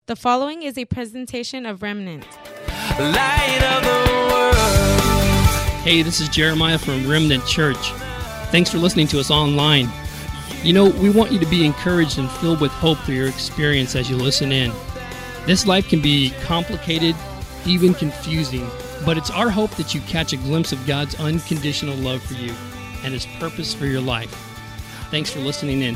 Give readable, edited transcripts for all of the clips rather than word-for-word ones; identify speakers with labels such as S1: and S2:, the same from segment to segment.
S1: The following is a presentation of Remnant.
S2: Light of the world.
S3: Hey, this is Jeremiah from Remnant Church. Thanks for listening to us online. You know, we want you to be encouraged and filled with hope through your experience as you listen in. This life can be complicated, even confusing, but it's our hope that you catch a glimpse of God's unconditional love for you and His purpose for your life. Thanks for listening in.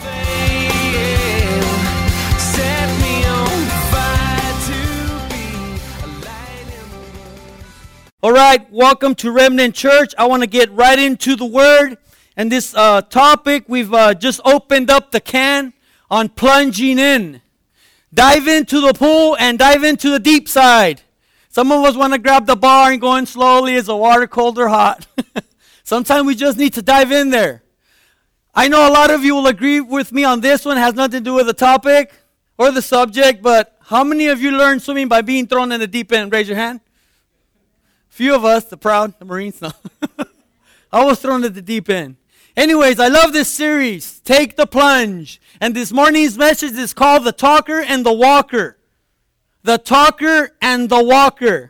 S2: Set me on fire to be a light in the world.
S4: All right, welcome to Remnant Church. I want to get right into the Word. And this topic, we've just opened up the can on plunging in. Dive into the pool and dive into the deep side. Some of us want to grab the bar and go in slowly. Is the water cold or hot? Sometimes we just need to dive in there. I know a lot of you will agree with me on this one. It has nothing to do with the topic or the subject, but how many of you learned swimming by being thrown in the deep end? Raise your hand. Few of us, the Marines, no. I was thrown at the deep end. Anyways, I love this series, Take the Plunge. And this morning's message is called The Talker and the Walker. The Talker and the Walker.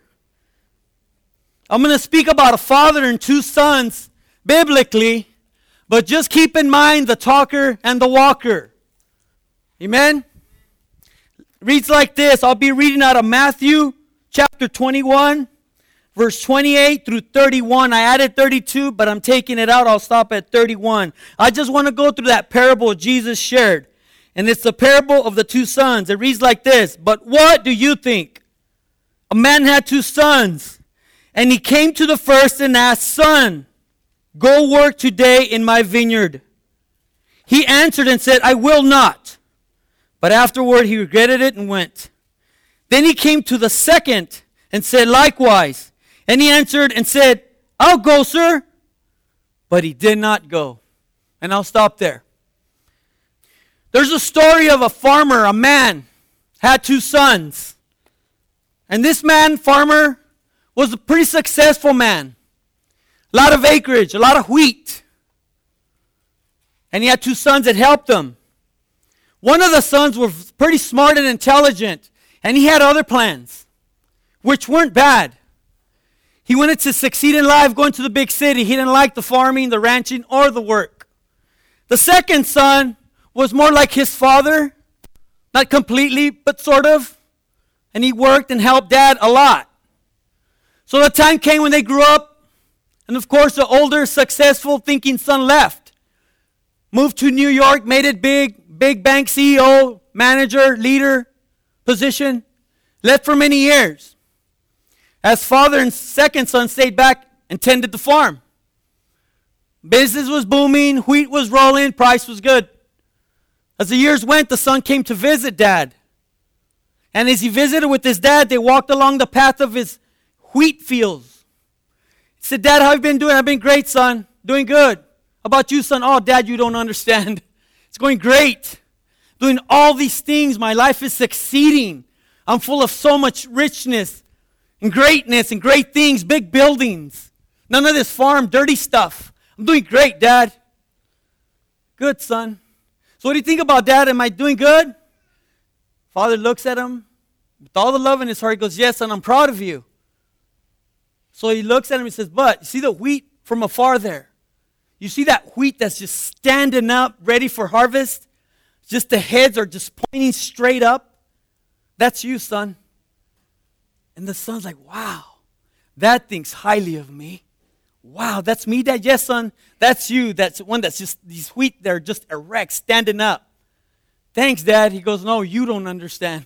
S4: I'm going to speak about a father and two sons biblically, but just keep in mind the talker and the walker. Amen? Reads like this. I'll be reading out of Matthew chapter 21, verse 28 through 31. I added 32, but I'm taking it out. I'll stop at 31. I just want to go through that parable Jesus shared. And it's the parable of the two sons. It reads like this. But what do you think? A man had two sons. And he came to the first and asked, Son, go work today in my vineyard. He answered and said, I will not. But afterward he regretted it and went. Then he came to the second and said likewise. And he answered and said, I'll go, sir. But he did not go. And I'll stop there. There's a story of a farmer, a man, had two sons. And this man, farmer, was a pretty successful man. A lot of acreage, a lot of wheat. And he had two sons that helped him. One of the sons was pretty smart and intelligent, and he had other plans, which weren't bad. He wanted to succeed in life going to the big city. He didn't like the farming, the ranching, or the work. The second son was more like his father, not completely, but sort of. And he worked and helped dad a lot. So the time came when they grew up, and of course the older, successful, thinking son left. Moved to New York, made it big bank CEO, manager, leader, position. Left for many years. As father and second son stayed back and tended the farm. Business was booming, wheat was rolling, price was good. As the years went, the son came to visit dad. And as he visited with his dad, they walked along the path of his wheat fields. He said, Dad, how have you been doing? I've been great, son. Doing good. How about you, son? Oh, Dad, you don't understand. It's going great. Doing all these things. My life is succeeding. I'm full of so much richness and greatness and great things, big buildings. None of this farm, dirty stuff. I'm doing great, Dad. Good, son. So what do you think about Dad? Am I doing good? Father looks at him with all the love in his heart. He goes, yes, son, I'm proud of you. So he looks at him and says, but you see the wheat from afar there? You see that wheat that's just standing up, ready for harvest? Just the heads are just pointing straight up. That's you, son. And the son's like, wow, that thinks highly of me. Wow, that's me, Dad? Yes, son, that's you. That's one that's just, these wheat, they're just erect, standing up. Thanks, Dad. He goes, no, you don't understand.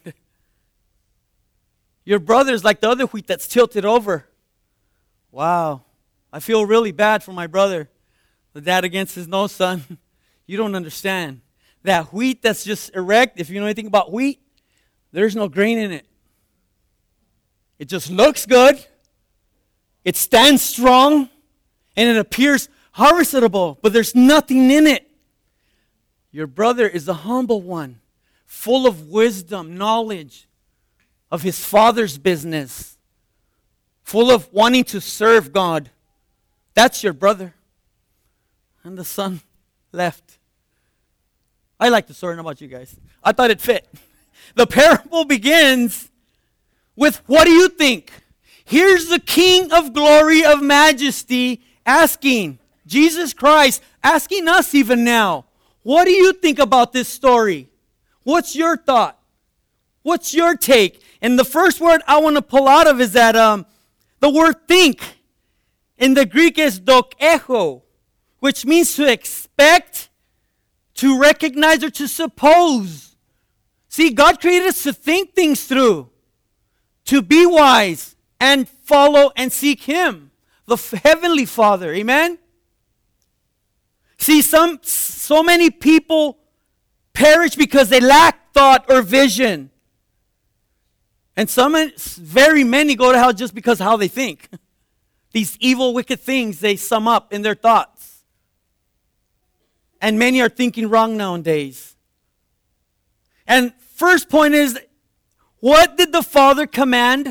S4: Your brother's like the other wheat that's tilted over. Wow, I feel really bad for my brother. The dad again says, no, son, you don't understand. That wheat that's just erect, if you know anything about wheat, there's no grain in it. It just looks good. It stands strong. And it appears harvestable, but there's nothing in it. Your brother is a humble one, full of wisdom, knowledge of his father's business, full of wanting to serve God. That's your brother. And the son left. I like the story. How about you guys? I thought it fit. The parable begins with, what do you think? Here's the King of glory, of majesty, asking, Jesus Christ, asking us even now, what do you think about this story? What's your thought? What's your take? And the first word I want to pull out of is that the word think in the Greek is dokecho, which means to expect, to recognize, or to suppose. See, God created us to think things through, to be wise and follow and seek Him, the Heavenly Father. Amen? See, so many people perish because they lack thought or vision. And very many go to hell just because of how they think. These evil, wicked things, they sum up in their thoughts. And many are thinking wrong nowadays. And first point is, what did the Father command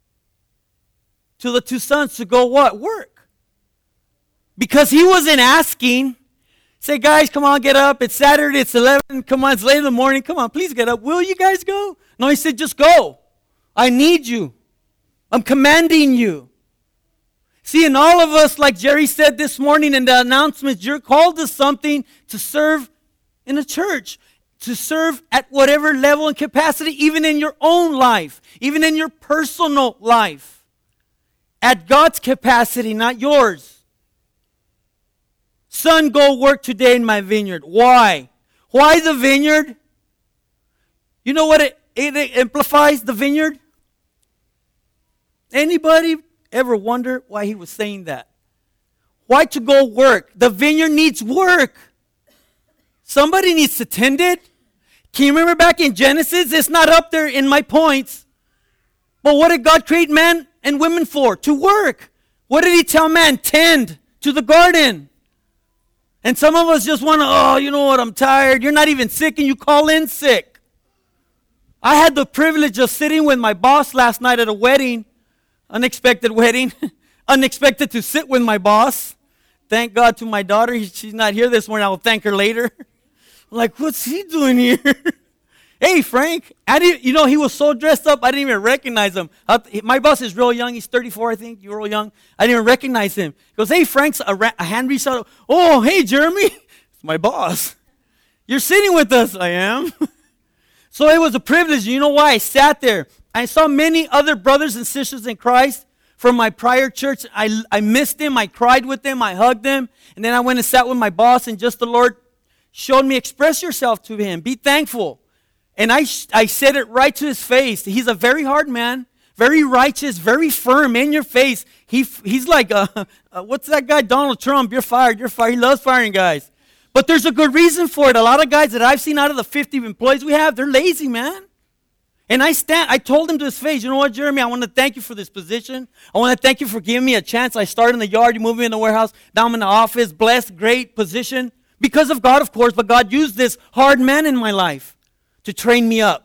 S4: to the two sons to go what? Work. Because He wasn't asking, say, guys, come on, get up. It's Saturday, it's 11. Come on, it's late in the morning. Come on, please get up. Will you guys go? No, He said, just go. I need you. I'm commanding you. See, and all of us, like Jerry said this morning in the announcements, you're called to something, to serve in a church, to serve at whatever level and capacity, even in your own life, even in your personal life. At God's capacity, not yours. Son, go work today in my vineyard. Why? Why the vineyard? You know what it amplifies, the vineyard? Anybody ever wonder why He was saying that? Why to go work? The vineyard needs work. Somebody needs to tend it. Can you remember back in Genesis? It's not up there in my points. But what did God create man and women for? To work. What did He tell man? Tend to the garden. And some of us just want to, oh, you know what, I'm tired. You're not even sick and you call in sick. I had the privilege of sitting with my boss last night at a wedding. Unexpected wedding. Unexpected to sit with my boss. Thank God to my daughter. She's not here this morning. I will thank her later. I'm like, what's he doing here? Hey, Frank. He was so dressed up, I didn't even recognize him. My boss is real young. He's 34, I think. You're real young. I didn't even recognize him. He goes, hey, Frank's a hand reached out. Oh, hey, Jeremy. It's my boss. You're sitting with us. I am. So it was a privilege. You know why? I sat there. I saw many other brothers and sisters in Christ from my prior church. I missed them. I cried with them. I hugged them. And then I went and sat with my boss, and just the Lord showed me, express yourself to Him. Be thankful. And I said it right to his face. He's a very hard man, very righteous, very firm in your face. He's like, what's that guy, Donald Trump? You're fired. You're fired. He loves firing guys. But there's a good reason for it. A lot of guys that I've seen out of the 50 employees we have, they're lazy, man. And I told him to his face, you know what, Jeremy, I want to thank you for this position. I want to thank you for giving me a chance. I started in the yard, you moved me in the warehouse, now I'm in the office, blessed, great position. Because of God, of course, but God used this hard man in my life to train me up.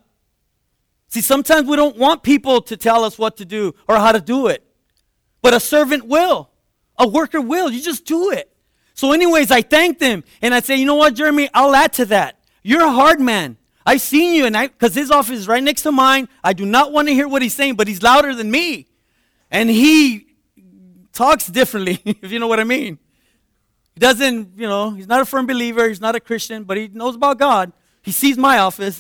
S4: See, sometimes we don't want people to tell us what to do or how to do it. But a servant will. A worker will. You just do it. So anyways, I thanked him. And I say, you know what, Jeremy, I'll add to that. You're a hard man. I've seen you, because his office is right next to mine. I do not want to hear what he's saying, but he's louder than me. And he talks differently, if you know what I mean. He doesn't, he's not a firm believer. He's not a Christian, but he knows about God. He sees my office.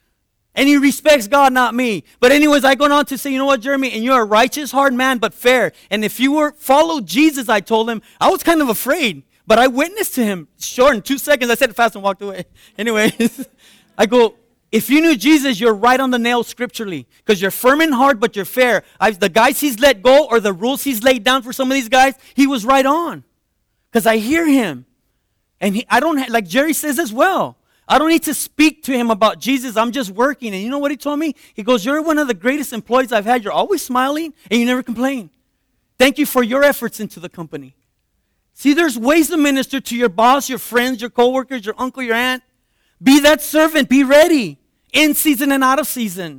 S4: And he respects God, not me. But anyways, I go on to say, you know what, Jeremy, and you're a righteous, hard man, but fair. And if you follow Jesus, I told him, I was kind of afraid. But I witnessed to him. Short, in 2 seconds, I said it fast and walked away. Anyways. I go, if you knew Jesus, you're right on the nail scripturally. Because you're firm and hard, but you're fair. The guys he's let go, or the rules he's laid down for some of these guys, he was right on. Because I hear him. And like Jerry says as well, I don't need to speak to him about Jesus. I'm just working. And you know what he told me? He goes, you're one of the greatest employees I've had. You're always smiling, and you never complain. Thank you for your efforts into the company. See, there's ways to minister to your boss, your friends, your coworkers, your uncle, your aunt. Be that servant. Be ready. In season and out of season.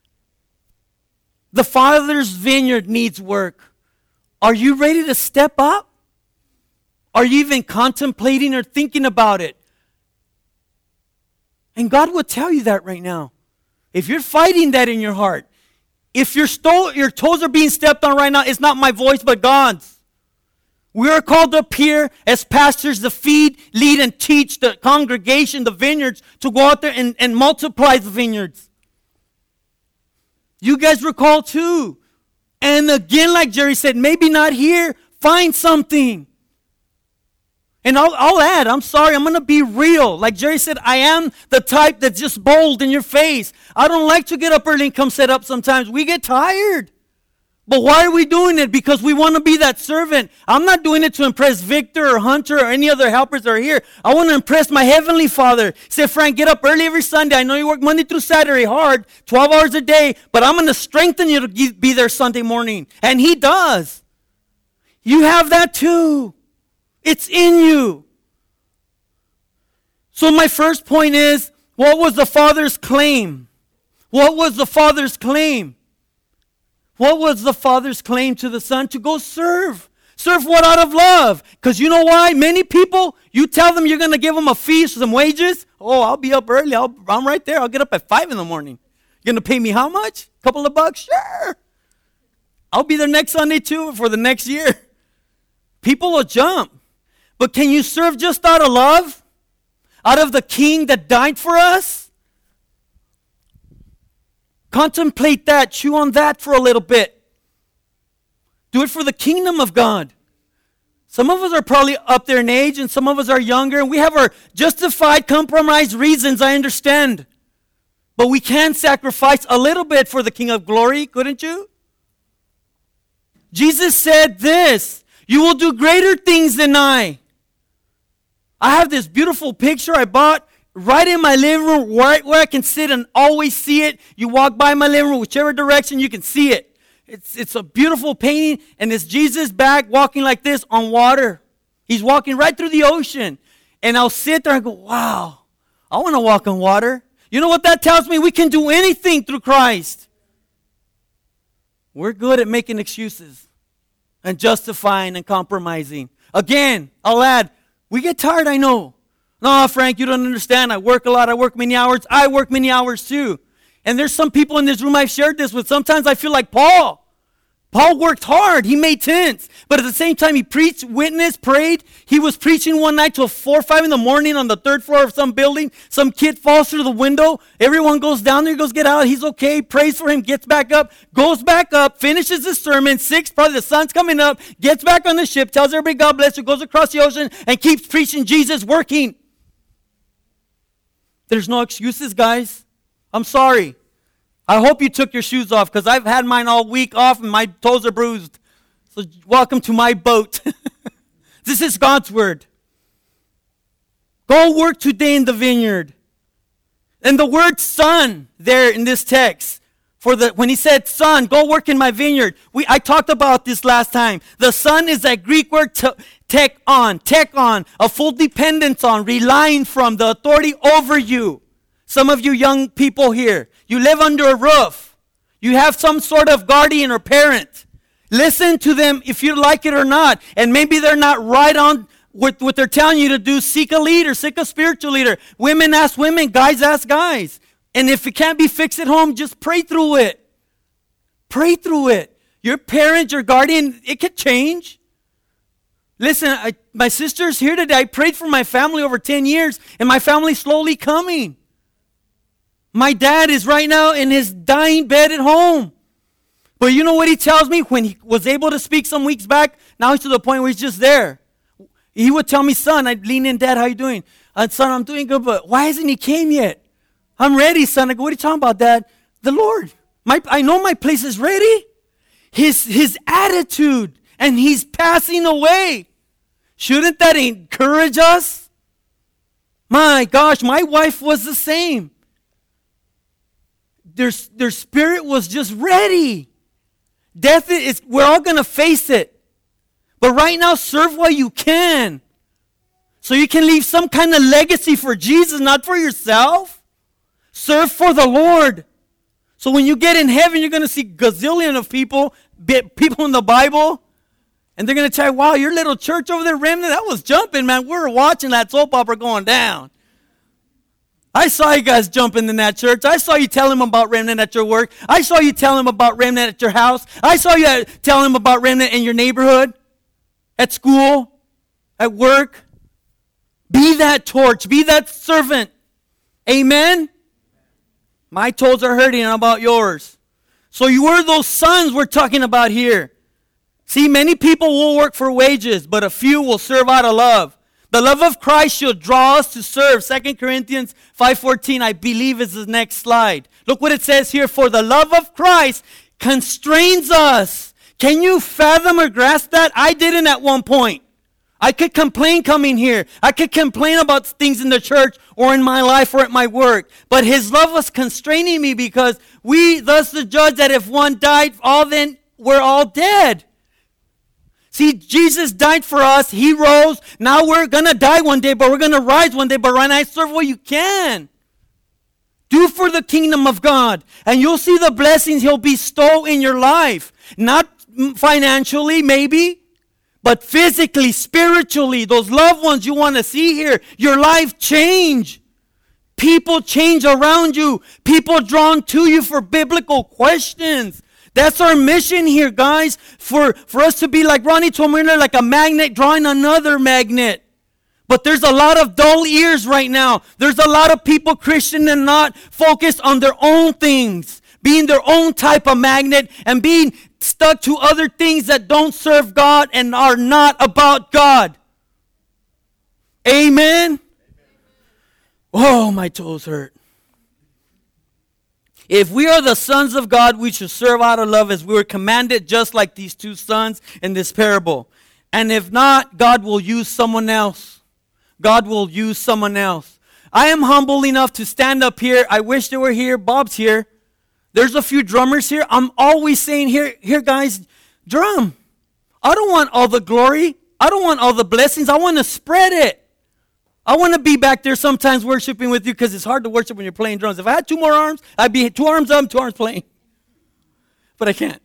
S4: The Father's vineyard needs work. Are you ready to step up? Are you even contemplating or thinking about it? And God will tell you that right now. if you're fighting that in your heart, if your toes are being stepped on right now, it's not my voice but God's. We are called up here as pastors to feed, lead, and teach the congregation, the vineyards, to go out there and multiply the vineyards. You guys were called too. And again, like Jerry said, maybe not here. Find something. And I'll add, I'm sorry, I'm going to be real. Like Jerry said, I am the type that's just bold in your face. I don't like to get up early and come set up sometimes. We get tired. But why are we doing it? Because we want to be that servant. I'm not doing it to impress Victor or Hunter or any other helpers that are here. I want to impress my Heavenly Father. Say, Frank, get up early every Sunday. I know you work Monday through Saturday hard, 12 hours a day, but I'm going to strengthen you to be there Sunday morning. And He does. You have that too. It's in you. So my first point is, what was the Father's claim? What was the Father's claim? What was the Father's claim to the Son? To go serve. Serve what? Out of love. Because you know why? Many people, you tell them you're going to give them a fee, some wages. Oh, I'll be up early. I'm right there. I'll get up at 5 in the morning. You're going to pay me how much? A couple of bucks? Sure. I'll be there next Sunday too for the next year. People will jump. But can you serve just out of love? Out of the King that died for us? Contemplate that. Chew on that for a little bit. Do it for the kingdom of God. Some of us are probably up there in age and some of us are younger. And we have our justified, compromised reasons, I understand. But we can sacrifice a little bit for the King of Glory, couldn't you? Jesus said this, you will do greater things than I. I have this beautiful picture I bought right in my living room where I can sit and always see it. You walk by my living room, whichever direction, you can see it. It's a beautiful painting, and it's Jesus back walking like this on water. He's walking right through the ocean. And I'll sit there and go, wow, I want to walk on water. You know what that tells me? We can do anything through Christ. We're good at making excuses and justifying and compromising. Again, I'll add, we get tired, I know. No, Frank, you don't understand. I work a lot. I work many hours. I work many hours too. And there's some people in this room I've shared this with. Sometimes I feel like Paul. Paul worked hard. He made tents. But at the same time, he preached, witnessed, prayed. He was preaching one night till 4 or 5 in the morning on the 3rd floor of some building. Some kid falls through the window. Everyone goes down there, goes get out. He's okay. Prays for him, gets back up, goes back up, finishes his sermon. 6, probably the sun's coming up, gets back on the ship, tells everybody God bless you, goes across the ocean, and keeps preaching Jesus, working. There's no excuses, guys. I'm sorry. I hope you took your shoes off because I've had mine all week off and my toes are bruised. So welcome to my boat. This is God's word. Go work today in the vineyard. And the word son there in this text, when he said son, go work in my vineyard. I talked about this last time. The son is that Greek word tek on, a full dependence on, relying from the authority over you. Some of you young people here, you live under a roof. You have some sort of guardian or parent. Listen to them if you like it or not. And maybe they're not right on with what they're telling you to do. Seek a leader, seek a spiritual leader. Women ask women, guys ask guys. And if it can't be fixed at home, just pray through it. Pray through it. Your parent, your guardian, it could change. Listen, my sister's here today. I prayed for my family over 10 years, and my family's slowly coming. My dad is right now in his dying bed at home. But you know what he tells me? When he was able to speak some weeks back, now he's to the point where he's just there. He would tell me, son, I'd lean in, Dad, how you doing? Son, I'm doing good, but why hasn't he came yet? I'm ready, son. I go, what are you talking about, Dad? The Lord. I know my place is ready. His attitude, and he's passing away. Shouldn't that encourage us? My gosh, my wife was the same. Their spirit was just ready. Death is, we're all going to face it. But right now, serve while you can. So you can leave some kind of legacy for Jesus, not for yourself. Serve for the Lord. So when you get in heaven, you're going to see gazillion of people in the Bible. And they're going to tell you, wow, your little church over there, Remnant, that was jumping, man. We were watching that soap opera going down. I saw you guys jumping in that church. I saw you tell him about Remnant at your work. I saw you tell him about Remnant at your house. I saw you tell him about Remnant in your neighborhood, at school, at work. Be that torch. Be that servant. Amen? My toes are hurting. How about yours? So you are those sons we're talking about here. See, many people will work for wages, but a few will serve out of love. The love of Christ shall draw us to serve. 2 Corinthians 5:14, I believe, is the next slide. Look what it says here. For the love of Christ constrains us. Can you fathom or grasp that? I didn't at one point. I could complain coming here. I could complain about things in the church or in my life or at my work. But his love was constraining me because we thus the judge that if one died, all then we're all dead. See, Jesus died for us. He rose. Now we're going to die one day, but we're going to rise one day. But right now, serve what you can. Do for the kingdom of God. And you'll see the blessings he'll bestow in your life. Not financially, maybe, but physically, spiritually. Those loved ones you want to see here. Your life change. People change around you. People drawn to you for biblical questions. That's our mission here, guys, for us to be like Ronnie told me earlier, like a magnet drawing another magnet. But there's a lot of dull ears right now. There's a lot of people, Christian and not, focused on their own things, being their own type of magnet and being stuck to other things that don't serve God and are not about God. Amen? Oh, my toes hurt. If we are the sons of God, we should serve out of love as we were commanded, just like these two sons in this parable. And if not, God will use someone else. God will use someone else. I am humble enough to stand up here. I wish they were here. Bob's here. There's a few drummers here. I'm always saying, here guys, drum. I don't want all the glory. I don't want all the blessings. I want to spread it. I want to be back there sometimes worshiping with you because it's hard to worship when you're playing drums. If I had two more arms, I'd be 2 arms up, 2 arms playing. But I can't.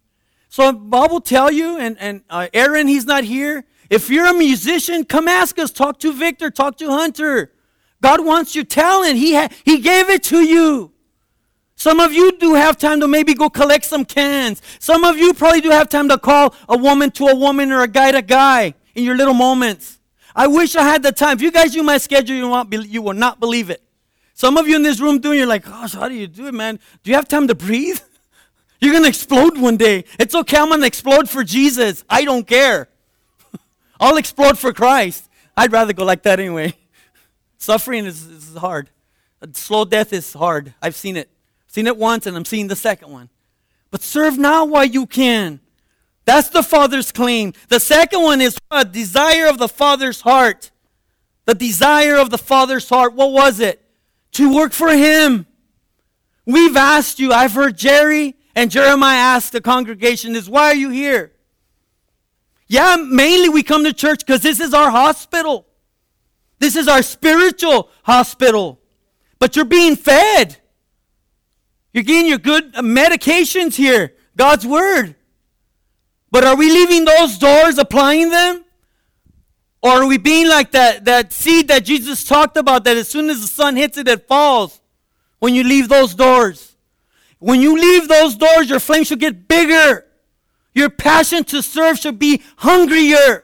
S4: So Bob will tell you, and Aaron, he's not here. If you're a musician, come ask us. Talk to Victor. Talk to Hunter. God wants your talent. He gave it to you. Some of you do have time to maybe go collect some cans. Some of you probably do have time to call a woman to a woman or a guy to guy in your little moments. I wish I had the time. If you guys knew my schedule, you will not believe it. Some of you in this room you're like, gosh, how do you do it, man? Do you have time to breathe? You're going to explode one day. It's okay, I'm going to explode for Jesus. I don't care. I'll explode for Christ. I'd rather go like that anyway. Suffering is hard. Slow death is hard. I've seen it. Seen it once and I'm seeing the second one. But serve now while you can. That's the Father's claim. The second one is a desire of the Father's heart. The desire of the Father's heart. What was it? To work for Him. We've asked you. I've heard Jerry and Jeremiah ask the congregation this. Why are you here? Yeah, mainly we come to church because this is our hospital. This is our spiritual hospital. But you're being fed. You're getting your good medications here. God's Word. But are we leaving those doors, applying them? Or are we being like that seed that Jesus talked about, that as soon as the sun hits it, it falls when you leave those doors? When you leave those doors, your flame should get bigger. Your passion to serve should be hungrier.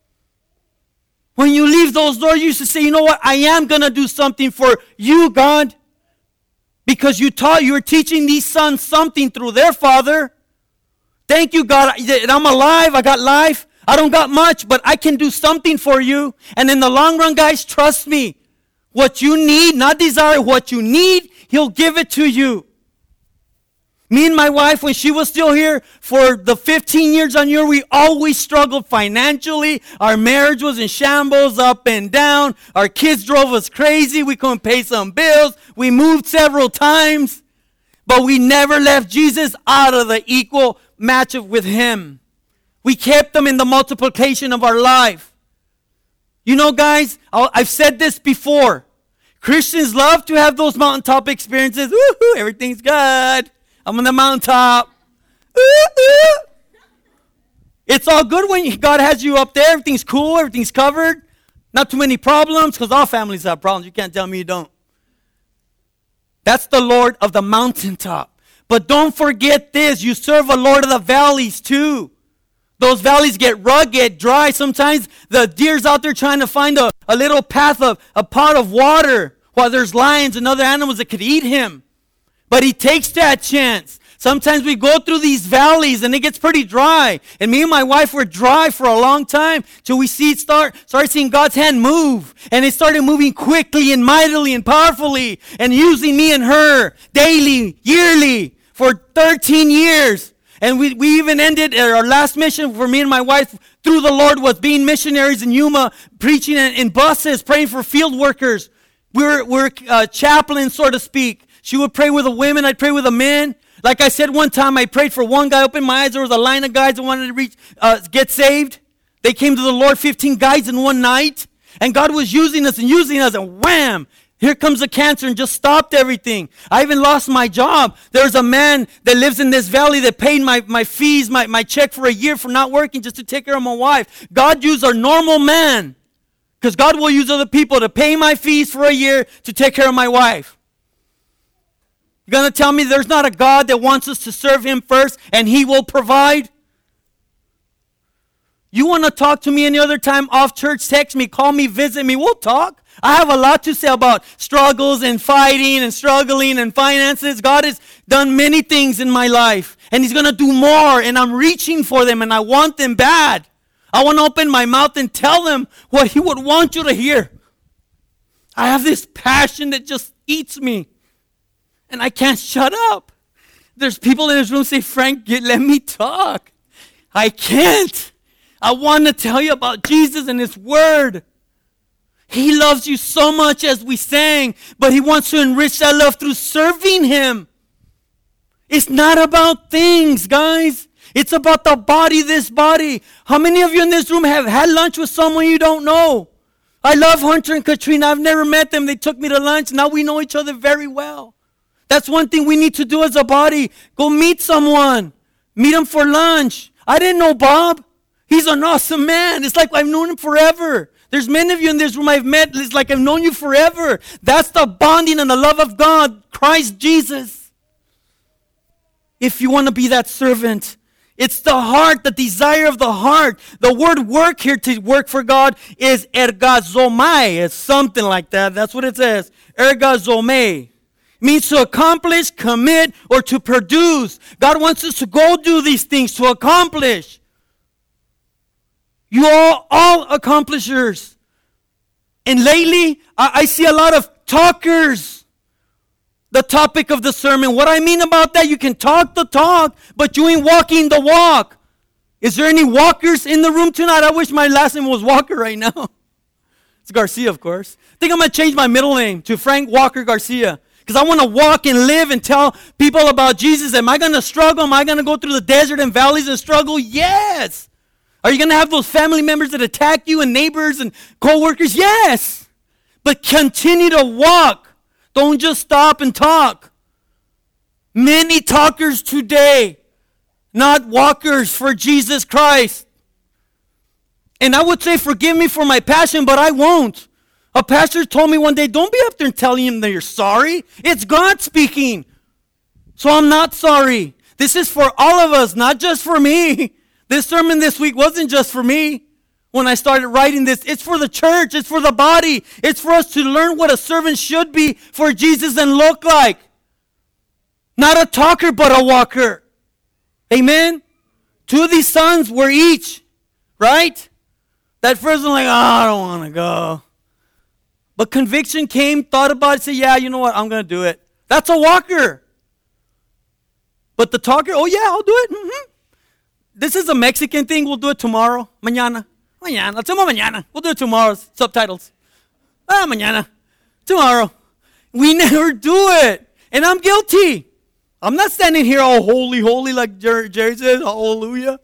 S4: When you leave those doors, you should say, you know what? I am going to do something for you, God. Because you're teaching these sons something through their father. Thank you, God. I'm alive. I got life. I don't got much, but I can do something for you. And in the long run, guys, trust me. What you need, not desire, what you need, He'll give it to you. Me and my wife, when she was still here, for the 15 years on here, we always struggled financially. Our marriage was in shambles, up and down. Our kids drove us crazy. We couldn't pay some bills. We moved several times. But we never left Jesus out of the equal match with Him. We kept Him in the multiplication of our life. You know, guys, I've said this before. Christians love to have those mountaintop experiences. Woo-hoo, everything's good. I'm on the mountaintop. It's all good when God has you up there. Everything's cool. Everything's covered. Not too many problems, because all families have problems. You can't tell me you don't. That's the Lord of the mountaintop. But don't forget this. You serve a Lord of the valleys too. Those valleys get rugged, dry. Sometimes the deer's out there trying to find a little path of a pot of water while there's lions and other animals that could eat him. But he takes that chance. Sometimes we go through these valleys and it gets pretty dry. And me and my wife were dry for a long time till we start seeing God's hand move. And it started moving quickly and mightily and powerfully and using me and her daily, yearly for 13 years. And we even ended our last mission for me and my wife through the Lord was being missionaries in Yuma, preaching in buses, praying for field workers. We're chaplains, so to speak. She would pray with the women, I'd pray with the men. Like I said one time, I prayed for one guy, opened my eyes, there was a line of guys that wanted to get saved. They came to the Lord, 15 guys in one night. And God was using us, and wham! Here comes the cancer and just stopped everything. I even lost my job. There's a man that lives in this valley that paid my fees, my check for a year for not working just to take care of my wife. God used a normal man, because God will use other people to pay my fees for a year to take care of my wife. You're going to tell me there's not a God that wants us to serve him first and he will provide? You want to talk to me any other time off church, text me, call me, visit me, we'll talk. I have a lot to say about struggles and fighting and struggling and finances. God has done many things in my life and he's going to do more, and I'm reaching for them and I want them bad. I want to open my mouth and tell them what he would want you to hear. I have this passion that just eats me. And I can't shut up. There's people in this room say, Frank, let me talk. I can't. I want to tell you about Jesus and his word. He loves you so much, as we sang, but he wants to enrich that love through serving him. It's not about things, guys. It's about the body, this body. How many of you in this room have had lunch with someone you don't know? I love Hunter and Katrina. I've never met them. They took me to lunch. Now we know each other very well. That's one thing we need to do as a body. Go meet someone. Meet him for lunch. I didn't know Bob. He's an awesome man. It's like I've known him forever. There's many of you in this room I've met. It's like I've known you forever. That's the bonding and the love of God, Christ Jesus. If you want to be that servant, it's the heart, the desire of the heart. The word work here, to work for God, is ergazomai. It's something like that. That's what it says. Ergazomai. Means to accomplish, commit, or to produce. God wants us to go do these things, to accomplish. You are all accomplishers. And lately, I see a lot of talkers. The topic of the sermon. What I mean about that, you can talk the talk, but you ain't walking the walk. Is there any walkers in the room tonight? I wish my last name was Walker right now. It's Garcia, of course. I think I'm going to change my middle name to Frank Walker Garcia. Because I want to walk and live and tell people about Jesus. Am I going to struggle? Am I going to go through the desert and valleys and struggle? Yes. Are you going to have those family members that attack you and neighbors and co-workers? Yes. But continue to walk. Don't just stop and talk. Many talkers today, not walkers for Jesus Christ. And I would say, forgive me for my passion, but I won't. A pastor told me one day, don't be up there and telling him that you're sorry. It's God speaking. So I'm not sorry. This is for all of us, not just for me. This sermon this week wasn't just for me. When I started writing this, it's for the church. It's for the body. It's for us to learn what a servant should be for Jesus and look like. Not a talker, but a walker. Amen? Two of these sons were each, right? That first one like, I don't want to go. But conviction came, thought about it, said, yeah, you know what, I'm going to do it. That's a walker. But the talker, oh yeah, I'll do it. Mm-hmm. This is a Mexican thing. We'll do it tomorrow. Mañana. Mañana. We'll do it tomorrow. Subtitles. Mañana. Tomorrow. We never do it. And I'm guilty. I'm not standing here all holy, like Jerry says. Hallelujah.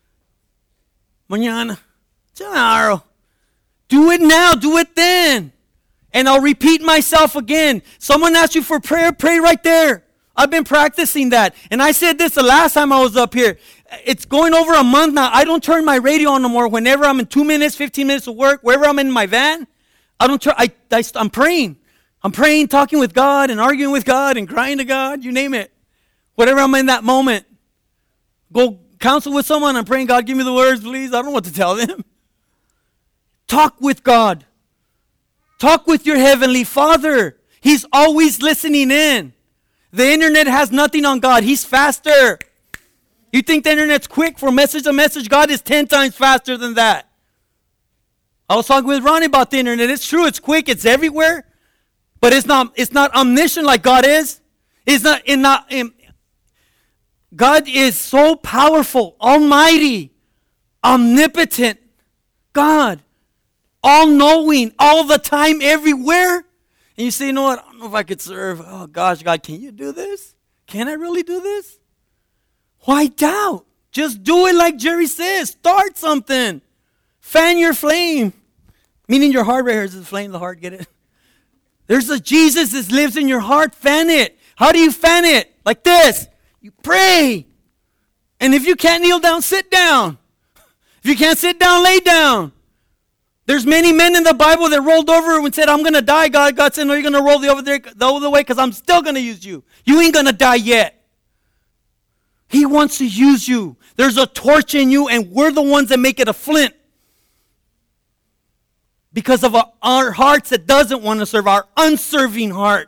S4: Mañana. Tomorrow. Do it now. Do it then. And I'll repeat myself again. Someone asks you for prayer, pray right there. I've been practicing that. And I said this the last time I was up here. It's going over a month now. I don't turn my radio on no more. Whenever I'm in 2 minutes, 15 minutes of work, wherever I'm in my van, I don't turn. I'm praying. I'm praying, talking with God, and arguing with God, and crying to God, you name it. Whatever I'm in that moment. Go counsel with someone. I'm praying, God, give me the words, please. I don't know what to tell them. Talk with God. Talk with your Heavenly Father. He's always listening in. The internet has nothing on God. He's faster. You think the internet's quick for message to message? God is 10 times faster than that. I was talking with Ronnie about the internet. It's true, it's quick, it's everywhere. But it's not omniscient like God is. God is so powerful, almighty, omnipotent. God, all-knowing, all the time, everywhere. And you say, you know what, I don't know if I could serve. Oh gosh, God, can you do this? Can I really do this? Why doubt? Just do it like Jerry says. Start something. Fan your flame. Meaning your heart right here is the flame of the heart, get it? There's a Jesus that lives in your heart. Fan it. How do you fan it? Like this. You pray. And if you can't kneel down, sit down. If you can't sit down, lay down. There's many men in the Bible that rolled over and said, I'm going to die. God said, no, you're going to roll the other way because I'm still going to use you. You ain't going to die yet. He wants to use you. There's a torch in you, and we're the ones that make it a flint. Because of our hearts that doesn't want to serve, our unserving heart.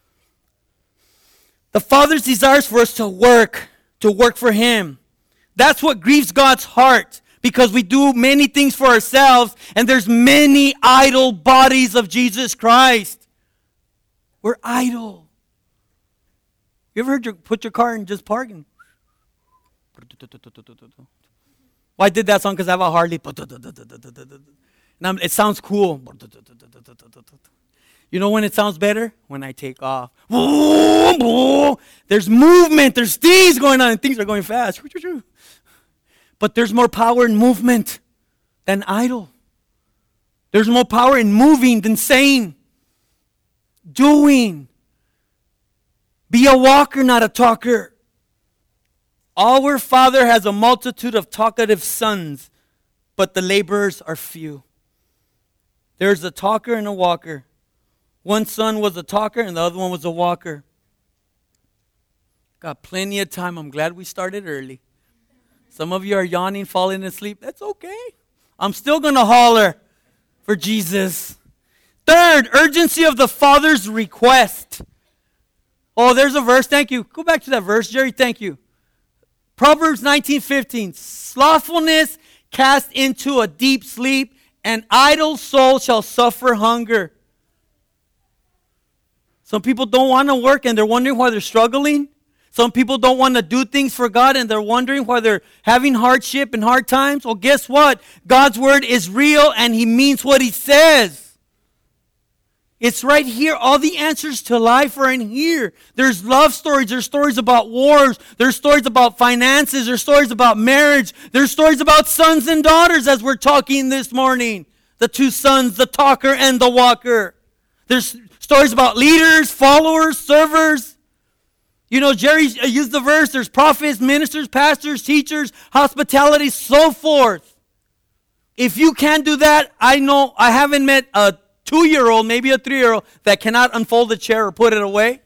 S4: The Father's desires for us to work for Him. That's what grieves God's heart. Because we do many things for ourselves, and there's many idol bodies of Jesus Christ. We're idle. You ever heard put your car in just parking? Well, I did that song because I have a Harley. And it sounds cool. You know when it sounds better? When I take off. There's movement. There's things going on. And things are going fast. But there's more power in movement than idle. There's more power in moving than saying. Doing. Be a walker, not a talker. Our Father has a multitude of talkative sons, but the laborers are few. There's a talker and a walker. One son was a talker and the other one was a walker. Got plenty of time. I'm glad we started early. Some of you are yawning, falling asleep. That's okay. I'm still going to holler for Jesus. Third, urgency of the Father's request. Oh, there's a verse. Thank you. Go back to that verse, Jerry. Thank you. Proverbs 19:15. Slothfulness cast into a deep sleep, and idle soul shall suffer hunger. Some people don't want to work and they're wondering why they're struggling. Some people don't want to do things for God and they're wondering why they're having hardship and hard times. Well, guess what? God's word is real and He means what He says. It's right here. All the answers to life are in here. There's love stories. There's stories about wars. There's stories about finances. There's stories about marriage. There's stories about sons and daughters as we're talking this morning. The two sons, the talker and the walker. There's stories about leaders, followers, servers. You know, Jerry used the verse. There's prophets, ministers, pastors, teachers, hospitality, so forth. If you can't do that, I know I haven't met a 2-year-old, maybe a 3-year-old, that cannot unfold a chair or put it away.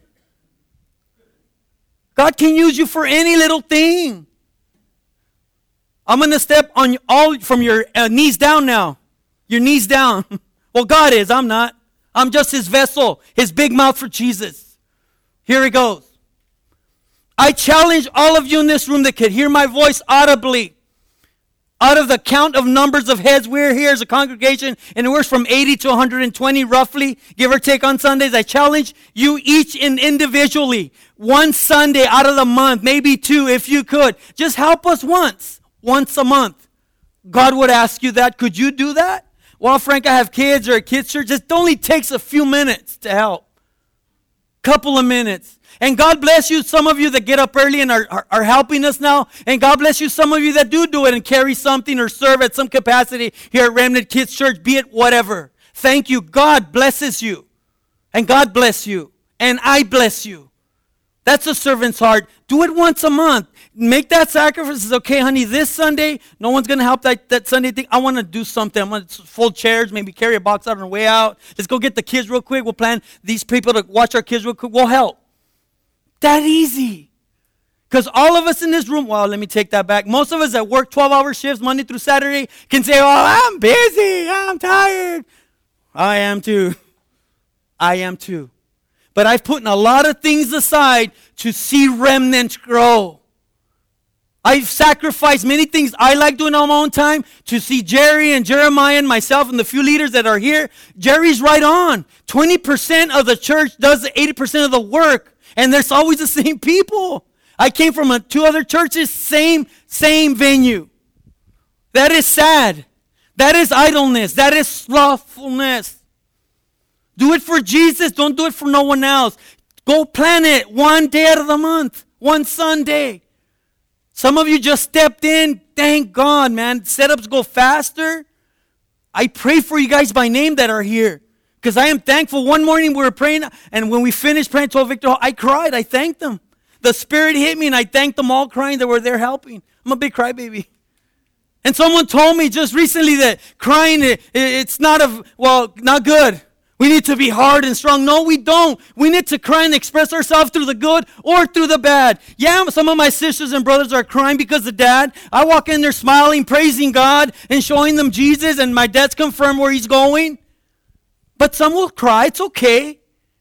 S4: God can use you for any little thing. I'm going to step on all from your knees down now. Your knees down. Well, God is. I'm not. I'm just His vessel. His big mouth for Jesus. Here it goes. I challenge all of you in this room that could hear my voice audibly. Out of the count of numbers of heads, we're here as a congregation, and it works from 80 to 120 roughly, give or take on Sundays. I challenge you each and individually, one Sunday out of the month, maybe 2 if you could. Just help us once a month. God would ask you that. Could you do that? Well, Frank, I have kids or a kids church. It only takes a few minutes to help. Couple of minutes. And God bless you, some of you that get up early and are helping us now. And God bless you, some of you that do it and carry something or serve at some capacity here at Remnant Kids Church, be it whatever. Thank you. God blesses you. And God bless you. And I bless you. That's a servant's heart. Do it once a month. Make that sacrifice. It's okay, honey, this Sunday, no one's going to help that Sunday thing. I want to do something. I want to fold chairs, maybe carry a box out on the way out. Let's go get the kids real quick. We'll plan these people to watch our kids real quick. We'll help. That easy. Because all of us in this room, well, let me take that back. Most of us that work 12-hour shifts Monday through Saturday can say, oh, I'm busy. I'm tired. I am too. I am too. But I've put a lot of things aside to see remnants grow. I've sacrificed many things I like doing on my own time to see Jerry and Jeremiah and myself and the few leaders that are here. Jerry's right on. 20% of the church does 80% of the work. And there's always the same people. I came from 2 other churches, same venue. That is sad. That is idleness. That is slothfulness. Do it for Jesus. Don't do it for no one else. Go plan it one day out of the month. One Sunday. Some of you just stepped in. Thank God, man. Setups go faster. I pray for you guys by name that are here. Because I am thankful. One morning we were praying. And when we finished praying 12 Victor Hall, I cried. I thanked them. The Spirit hit me and I thanked them all crying that were there helping. I'm a big crybaby. And someone told me just recently that crying, it's not good. We need to be hard and strong. No, we don't. We need to cry and express ourselves through the good or through the bad. Yeah, some of my sisters and brothers are crying because of Dad. I walk in there smiling, praising God, and showing them Jesus, and my dad's confirmed where he's going. But some will cry. It's okay.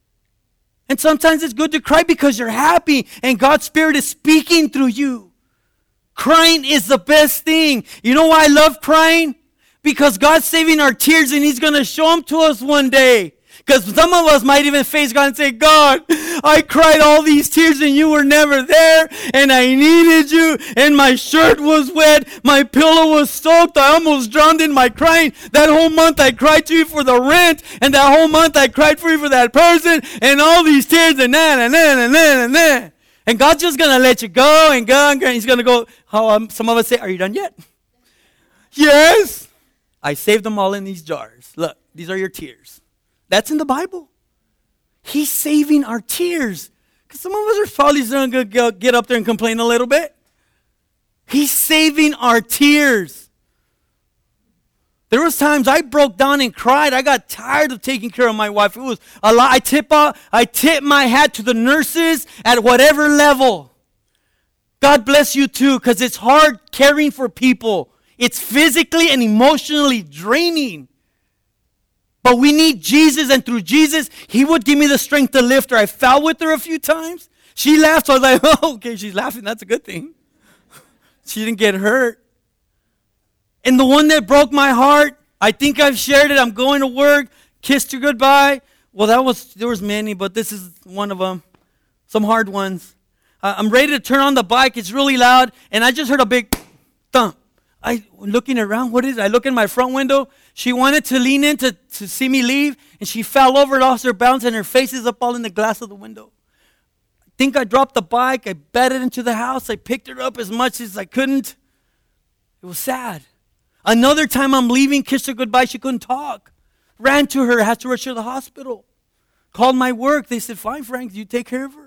S4: And sometimes it's good to cry because you're happy, and God's Spirit is speaking through you. Crying is the best thing. You know why I love crying? Because God's saving our tears and He's going to show them to us one day. Because some of us might even face God and say, God, I cried all these tears and you were never there. And I needed you. And my shirt was wet. My pillow was soaked. I almost drowned in my crying. That whole month I cried to you for the rent. And that whole month I cried for you for that person. And all these tears and that and that and that and that. And God's just going to let you go and go and go. And He's going to go, some of us say, are you done yet? Yes. I saved them all in these jars. Look, these are your tears. That's in the Bible. He's saving our tears. Because some of us are probably going to get up there and complain a little bit. He's saving our tears. There was times I broke down and cried. I got tired of taking care of my wife. It was a lot. I tip my hat to the nurses at whatever level. God bless you too, because it's hard caring for people. It's physically and emotionally draining. But we need Jesus, and through Jesus, He would give me the strength to lift her. I fell with her a few times. She laughed, so I was like, oh, okay, she's laughing. That's a good thing. She didn't get hurt. And the one that broke my heart, I think I've shared it. I'm going to work, kissed her goodbye. Well, there was many, but this is one of them. Some hard ones. I'm ready to turn on the bike. It's really loud, and I just heard a big thump. Looking around, what is it? I look in my front window. She wanted to lean in to see me leave, and she fell over, lost her balance, and her face is up all in the glass of the window. I think I dropped the bike. I batted into the house. I picked her up as much as I couldn't. It was sad. Another time I'm leaving, kissed her goodbye. She couldn't talk. Ran to her, had to rush her to the hospital. Called my work. They said, fine, Frank, you take care of her.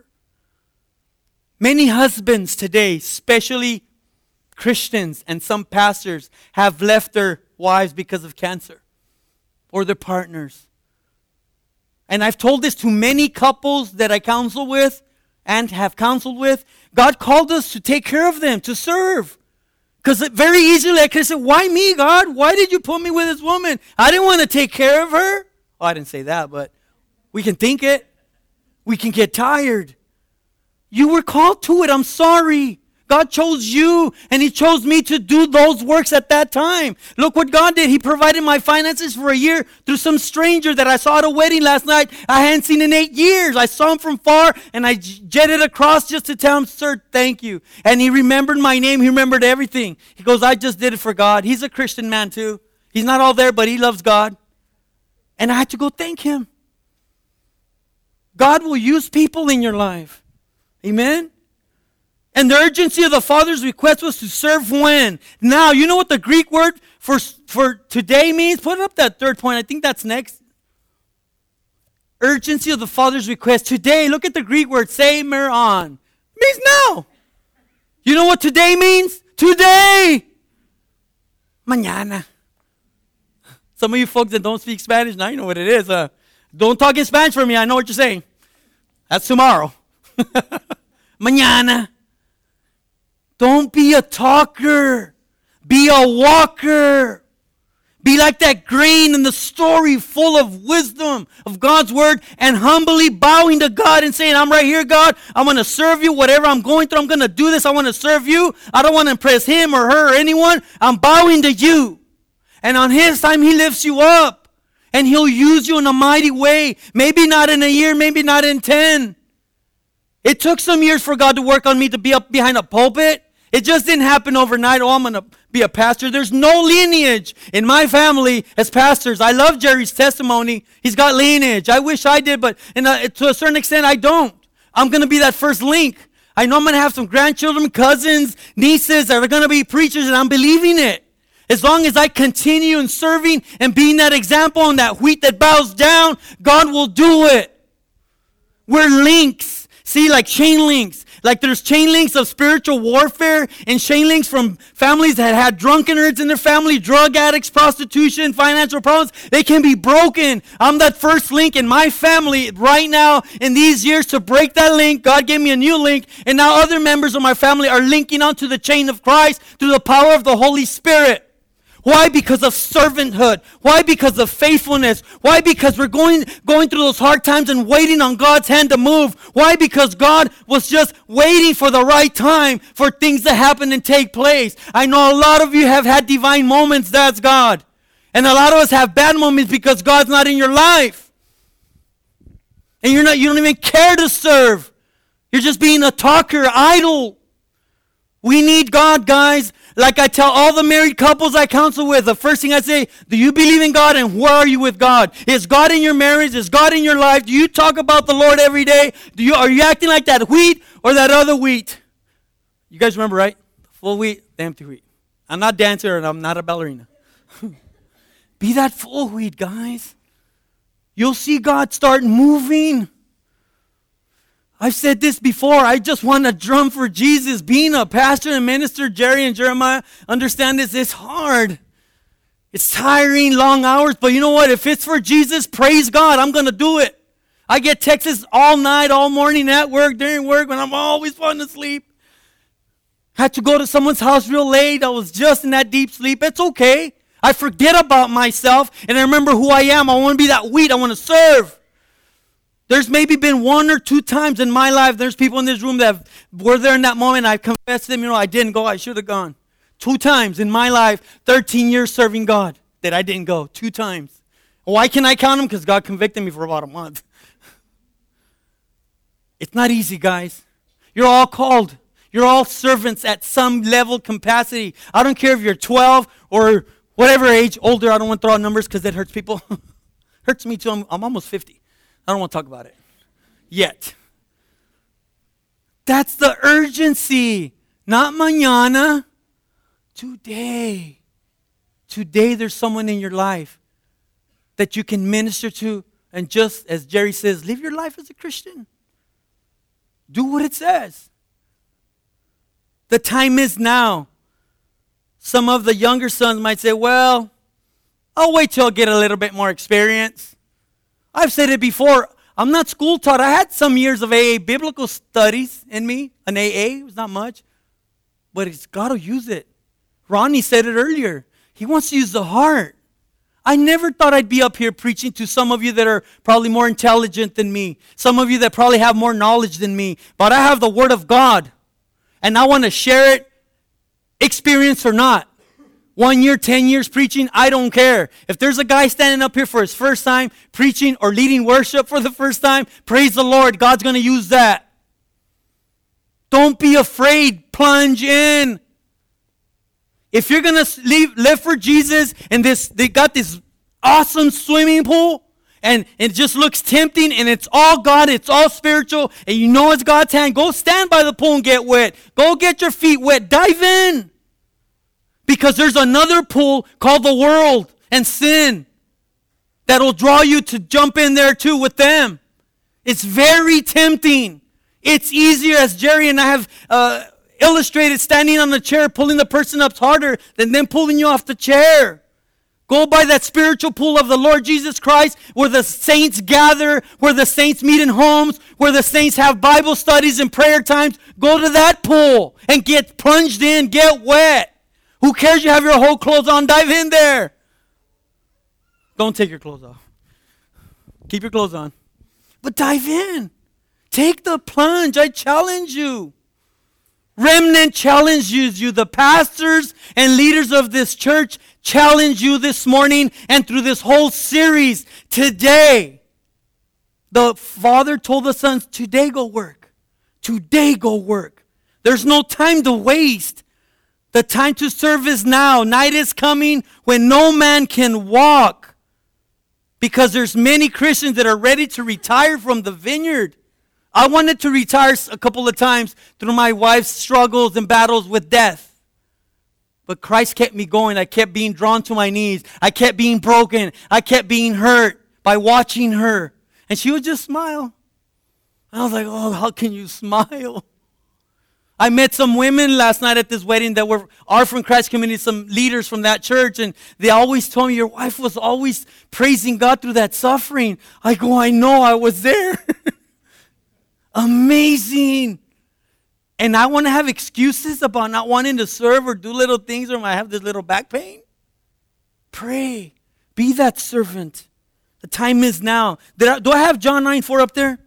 S4: Many husbands today, especially Christians and some pastors, have left their wives because of cancer or their partners. And I've told this to many couples that I counsel with and have counseled with. God called us to take care of them, to serve. Because very easily I could have said, why me, God? Why did you put me with this woman? I didn't want to take care of her. Oh, I didn't say that, but we can think it. We can get tired. You were called to it. I'm sorry. God chose you, and He chose me to do those works at that time. Look what God did. He provided my finances for a year through some stranger that I saw at a wedding last night I hadn't seen in 8 years. I saw him from far, and I jetted across just to tell him, sir, thank you. And he remembered my name. He remembered everything. He goes, I just did it for God. He's a Christian man too. He's not all there, but he loves God. And I had to go thank Him. God will use people in your life. Amen? And the urgency of the Father's request was to serve when? Now, you know what the Greek word for today means? Put up that third point. I think that's next. urgency of the Father's request. Today, look at the Greek word, semeron. It means now. You know what today means? Today. Mañana. Some of you folks that don't speak Spanish, now you know what it is. Don't talk in Spanish for me. I know what you're saying. That's tomorrow. Mañana. Don't be a talker. Be a walker. Be like that grain in the story, full of wisdom of God's word, and humbly bowing to God and saying, I'm right here, God. I want to serve you. Whatever I'm going through, I'm going to do this. I want to serve you. I don't want to impress him or her or anyone. I'm bowing to you. And on his time, he lifts you up. And he'll use you in a mighty way. Maybe not in a year, maybe not in 10. It took some years for God to work on me to be up behind a pulpit. It just didn't happen overnight. Oh, I'm going to be a pastor. There's no lineage in my family as pastors. I love Jerry's testimony. He's got lineage. I wish I did, but to a certain extent, I don't. I'm going to be that first link. I know I'm going to have some grandchildren, cousins, nieces that are going to be preachers, and I'm believing it. As long as I continue in serving and being that example and that wheat that bows down, God will do it. We're links. See, like chain links. Like there's chain links of spiritual warfare and chain links from families that had drunkards in their family, drug addicts, prostitution, financial problems. They can be broken. I'm that first link in my family right now in these years to break that link. God gave me a new link. And now other members of my family are linking onto the chain of Christ through the power of the Holy Spirit. Why? Because of servanthood. Why? Because of faithfulness. Why? Because we're going through those hard times and waiting on God's hand to move. Why? Because God was just waiting for the right time for things to happen and take place. I know a lot of you have had divine moments. That's God. And a lot of us have bad moments because God's not in your life. And you don't even care to serve. You're just being a talker, idle. We need God, guys. Like I tell all the married couples I counsel with, the first thing I say, do you believe in God and where are you with God? Is God in your marriage? Is God in your life? Do you talk about the Lord every day? Are you acting like that wheat or that other wheat? You guys remember, right? Full wheat, the empty wheat. I'm not a dancer and I'm not a ballerina. Be that full wheat, guys. You'll see God start moving. I've said this before. I just want to drum for Jesus. Being a pastor and minister, Jerry and Jeremiah, understand this. It's hard. It's tiring, long hours. But you know what? If it's for Jesus, praise God. I'm going to do it. I get texts all night, all morning at work, during work, when I'm always falling asleep. Had to go to someone's house real late. I was just in that deep sleep. It's okay. I forget about myself, and I remember who I am. I want to be that wheat. I want to serve. There's maybe been 1 or 2 times in my life, there's people in this room that were there in that moment. I confessed to them, I didn't go. I should have gone. 2 times in my life, 13 years serving God, that I didn't go. 2 times. Why can I count them? Because God convicted me for about a month. It's not easy, guys. You're all called. You're all servants at some level capacity. I don't care if you're 12 or whatever age, older. I don't want to throw out numbers because it hurts people. Hurts me too. I'm almost 50. I don't want to talk about it yet. That's the urgency. Not mañana. Today. Today there's someone in your life that you can minister to. And just as Jerry says, live your life as a Christian. Do what it says. The time is now. Some of the younger sons might say, well, I'll wait till I get a little bit more experience. I've said it before. I'm not school taught. I had some years of AA biblical studies in me. An AA, it was not much. But God will use it. Ronnie said it earlier. He wants to use the heart. I never thought I'd be up here preaching to some of you that are probably more intelligent than me. Some of you that probably have more knowledge than me. But I have the Word of God. And I want to share it, experience or not. 1 year, 10 years preaching, I don't care. If there's a guy standing up here for his first time preaching or leading worship for the first time, praise the Lord. God's going to use that. Don't be afraid. Plunge in. If you're going to live for Jesus and they got this awesome swimming pool and it just looks tempting and it's all God, it's all spiritual, and you know it's God's hand, go stand by the pool and get wet. Go get your feet wet. Dive in. Because there's another pool called the world and sin. that'll draw you to jump in there too with them. It's very tempting. It's easier, as Jerry and I have illustrated, standing on the chair, pulling the person up harder than them pulling you off the chair. Go by that spiritual pool of the Lord Jesus Christ, where the saints gather, where the saints meet in homes, where the saints have Bible studies and prayer times. Go to that pool and get plunged in, get wet. Who cares you have your whole clothes on? Dive in there. Don't take your clothes off. Keep your clothes on. But dive in. Take the plunge. I challenge you. Remnant challenges you. The pastors and leaders of this church challenge you this morning and through this whole series. Today, the Father told the sons, today go work. Today go work. There's no time to waste. The time to serve is now. Night is coming when no man can walk. Because there's many Christians that are ready to retire from the vineyard. I wanted to retire a couple of times through my wife's struggles and battles with death. But Christ kept me going. I kept being drawn to my knees. I kept being broken. I kept being hurt by watching her. And she would just smile. I was like, oh, how can you smile? I met some women last night at this wedding that are from Christ Community, some leaders from that church, and they always told me, your wife was always praising God through that suffering. I go, I know, I was there. Amazing. And I want to have excuses about not wanting to serve or do little things, or I have this little back pain. Pray. Be that servant. The time is now. Do I have John 9:4 up there?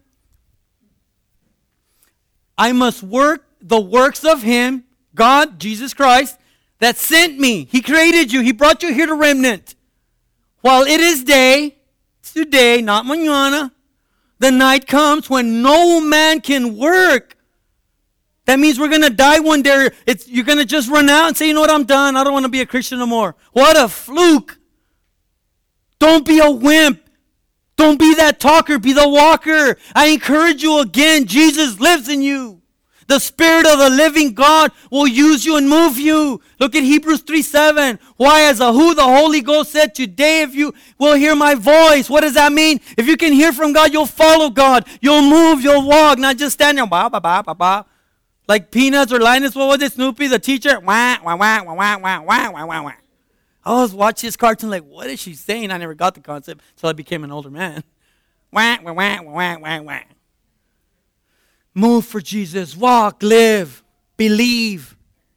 S4: I must work the works of Him, God, Jesus Christ, that sent me. He created you. He brought you here to Remnant. While it is day, it's today, not mañana, the night comes when no man can work. That means we're going to die one day. You're going to just run out and say, you know what, I'm done. I don't want to be a Christian no more. What a fluke. Don't be a wimp. Don't be that talker. Be the walker. I encourage you again. Jesus lives in you. The Spirit of the living God will use you and move you. Look at Hebrews 3:7. Why, as a who, the Holy Ghost said, today if you will hear my voice. What does that mean? If you can hear from God, you'll follow God. You'll move, you'll walk, not just stand there, bah, bah, bah, bah, bah. Like Peanuts or Linus, what was it, Snoopy, the teacher? Wah, wah, wah, wah, wah, wah, wah, wah, wah, wah. I was watching this cartoon like, what is she saying? I never got the concept until I became an older man. Wah, wah, wah, wah, wah, wah. Move for Jesus. Walk, live, believe,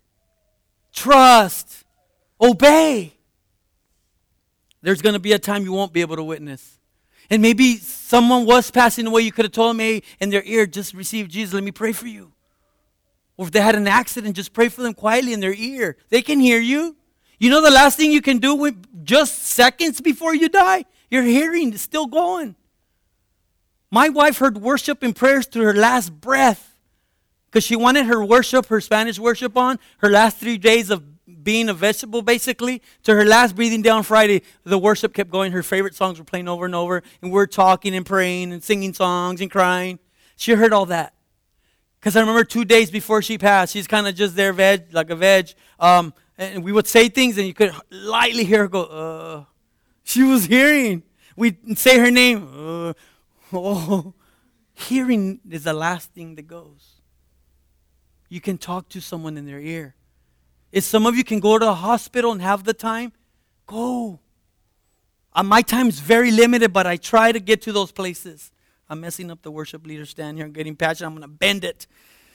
S4: trust, obey. There's going to be a time you won't be able to witness. And maybe someone was passing away. You could have told me in their ear, just receive Jesus. Let me pray for you. Or if they had an accident, just pray for them quietly in their ear. They can hear you. You know the last thing you can do with just seconds before you die? Your hearing is still going. My wife heard worship and prayers through her last breath because she wanted her worship, her Spanish worship on, her last 3 days of being a vegetable basically, to her last breathing down Friday. The worship kept going. Her favorite songs were playing over and over, and we're talking and praying and singing songs and crying. She heard all that. Because I remember 2 days before she passed, she's kind of just there, like a veg. And we would say things, and you could lightly hear her go, She was hearing. We'd say her name, Oh, hearing is the last thing that goes. You can talk to someone in their ear. If some of you can go to a hospital and have the time, go. My time is very limited, but I try to get to those places. I'm messing up the worship leader stand here. I'm getting passionate. I'm going to bend it.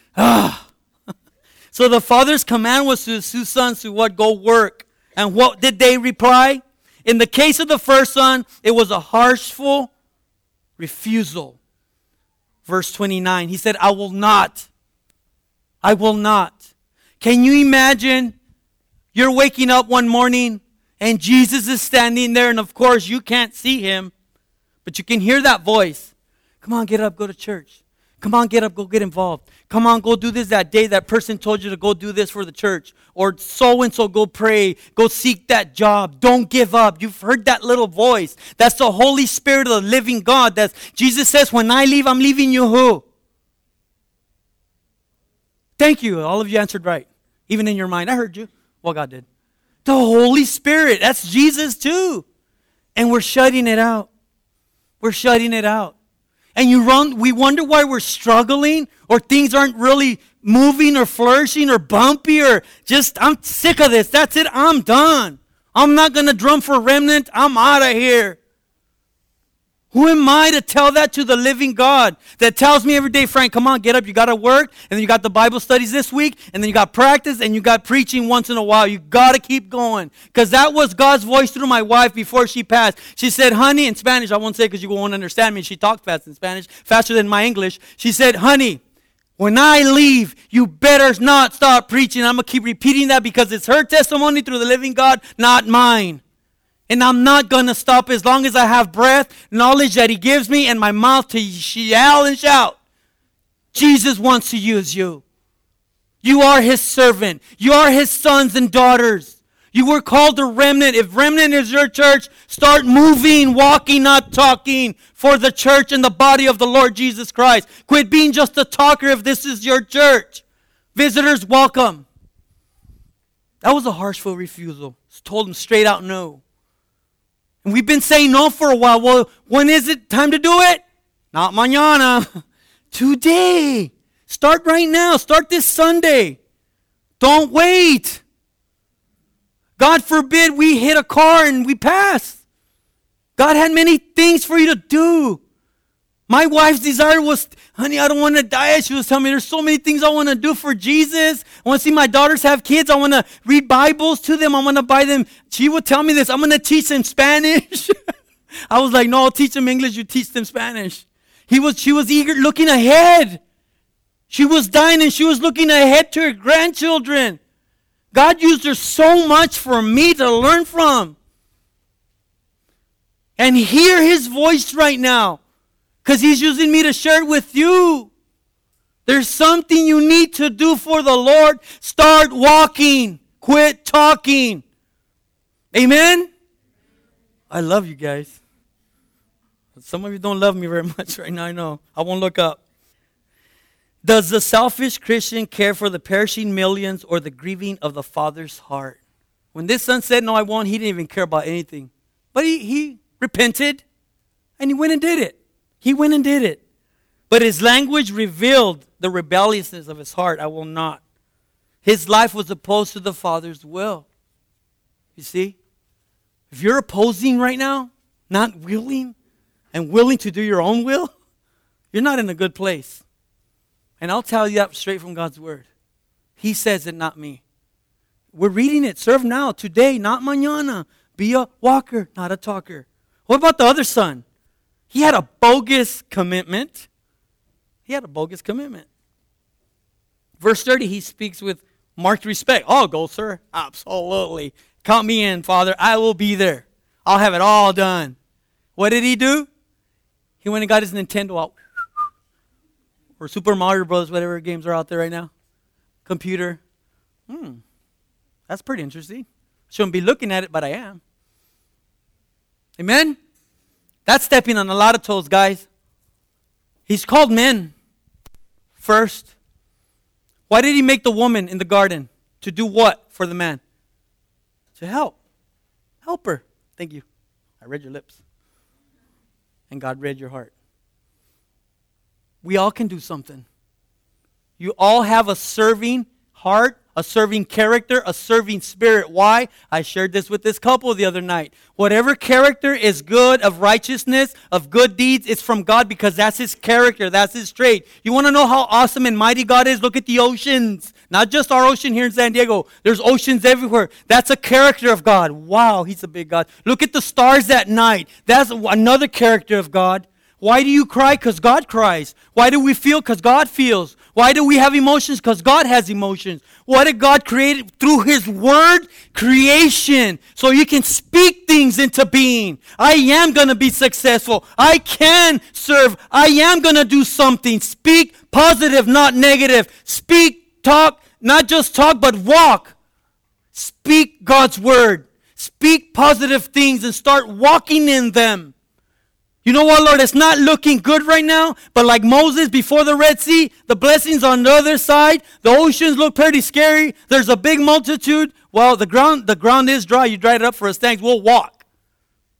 S4: So the Father's command was to his two sons to what? Go work. And what did they reply? In the case of the first son, it was a harshful refusal. Verse 29, he said, I will not. I will not. Can you imagine you're waking up one morning and Jesus is standing there, and of course you can't see him, but you can hear that voice. Come on, get up, go to church. Come on, get up, go get involved. Come on, go do this that day that person told you to go do this for the church. Or so-and-so, go pray. Go seek that job. Don't give up. You've heard that little voice. That's the Holy Spirit of the living God. That's, Jesus says, when I leave, I'm leaving you who? Thank you. All of you answered right. Even in your mind. I heard you. Well, God did. The Holy Spirit. That's Jesus too. And we're shutting it out. We're shutting it out. And we wonder why we're struggling or things aren't really moving or flourishing or bumpy or just, I'm sick of this. That's it. I'm done. I'm not going to drum for Remnant. I'm out of here. Who am I to tell that to the living God that tells me every day, Frank, come on, get up, you got to work, and then you got the Bible studies this week, and then you got practice, and you got preaching once in a while. You got to keep going. Because that was God's voice through my wife before she passed. She said, honey, in Spanish, I won't say because you won't understand me. She talked fast in Spanish, faster than my English. She said, honey, when I leave, you better not stop preaching. I'm going to keep repeating that because it's her testimony through the living God, not mine. And I'm not going to stop as long as I have breath, knowledge that He gives me, and my mouth to yell and shout. Jesus wants to use you. You are His servant. You are His sons and daughters. You were called to Remnant. If Remnant is your church, start moving, walking, not talking for the church and the body of the Lord Jesus Christ. Quit being just a talker if this is your church. Visitors, welcome. That was a harsh refusal. Told him straight out no. And we've been saying no for a while. Well, when is it time to do it? Not mañana. Today. Start right now. Start this Sunday. Don't wait. God forbid we hit a car and we pass. God had many things for you to do. My wife's desire was, honey, I don't want to die. She was telling me there's so many things I want to do for Jesus. I want to see my daughters have kids. I want to read Bibles to them. I want to buy them. She would tell me this. I'm going to teach them Spanish. I was like, no, I'll teach them English. You teach them Spanish. She was eager, looking ahead. She was dying and she was looking ahead to her grandchildren. God used her so much for me to learn from. And hear His voice right now. Because He's using me to share it with you. There's something you need to do for the Lord. Start walking. Quit talking. Amen? I love you guys. Some of you don't love me very much right now, I know. I won't look up. Does the selfish Christian care for the perishing millions or the grieving of the Father's heart? When this son said, no, I won't, he didn't even care about anything. But he repented and he went and did it. He went and did it. But his language revealed the rebelliousness of his heart. I will not. His life was opposed to the Father's will. You see? If you're opposing right now, not willing, and willing to do your own will, you're not in a good place. And I'll tell you that straight from God's word. He says it, not me. We're reading it. Serve now, today, not mañana. Be a walker, not a talker. What about the other son? He had a bogus commitment. Verse 30, he speaks with marked respect. I'll go, sir. Absolutely. Count me in, Father. I will be there. I'll have it all done. What did he do? He went and got his Nintendo out. Or Super Mario Bros., whatever games are out there right now. Computer. That's pretty interesting. Shouldn't be looking at it, but I am. Amen? That's stepping on a lot of toes, guys. He's called men first. Why did He make the woman in the garden? To do what for the man? To help. Help her. Thank you. I read your lips. And God read your heart. We all can do something. You all have a serving heart, a serving character, a serving spirit. Why? I shared this with this couple the other night. Whatever character is good, of righteousness, of good deeds, it's from God because that's His character, that's His trait. You want to know how awesome and mighty God is? Look at the oceans. Not just our ocean here in San Diego. There's oceans everywhere. That's a character of God. Wow, He's a big God. Look at the stars at night. That's another character of God. Why do you cry? Because God cries. Why do we feel? Because God feels. Why do we have emotions? Because God has emotions. What did God create? Through His Word, creation. So you can speak things into being. I am going to be successful. I can serve. I am going to do something. Speak positive, not negative. Speak, talk, not just talk, but walk. Speak God's Word. Speak positive things and start walking in them. You know what, Lord? It's not looking good right now, but like Moses before the Red Sea, the blessings on the other side, the oceans look pretty scary. There's a big multitude. Well, the ground is dry. You dried it up for us. Thanks. We'll walk.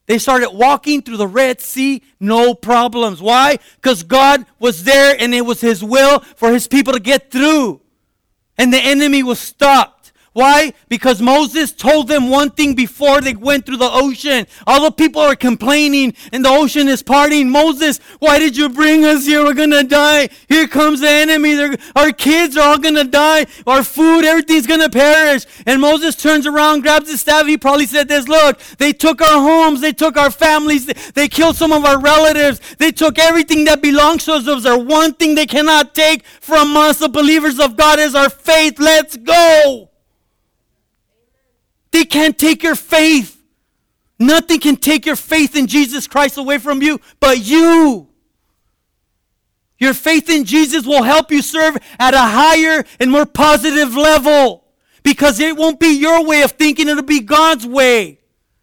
S4: They started walking through the Red Sea, no problems. Why? Because God was there and it was His will for His people to get through. And the enemy was stopped. Why? Because Moses told them one thing before they went through the ocean. All the people are complaining and the ocean is partying. Moses, why did you bring us here? We're going to die. Here comes the enemy. Our kids are all going to die. Our food, everything's going to perish. And Moses turns around, grabs his staff. He probably said this, look, they took our homes. They took our families. They killed some of our relatives. They took everything that belongs to us. There's one thing they cannot take from us, the believers of God, is our faith. Let's go. They can't take your faith. Nothing can take your faith in Jesus Christ away from you but you. Your faith in Jesus will help you serve at a higher and more positive level because it won't be your way of thinking, it'll be God's way.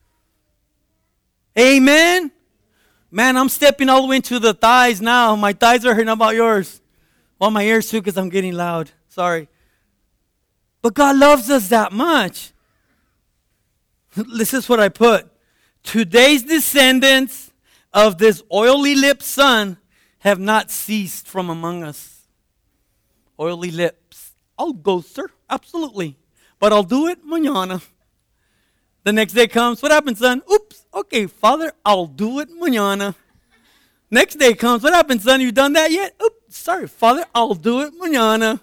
S4: Amen? Man, I'm stepping all the way into the thighs now. My thighs are hurting. How about yours? Well, my ears too because I'm getting loud. Sorry. But God loves us that much. This is what I put. Today's descendants of this oily-lipped son have not ceased from among us. Oily lips. I'll go, sir. Absolutely. But I'll do it mañana. The next day comes. What happened, son? Oops. Okay, Father, I'll do it mañana. Next day comes. What happened, son? You done that yet? Oops. Sorry, Father, I'll do it mañana.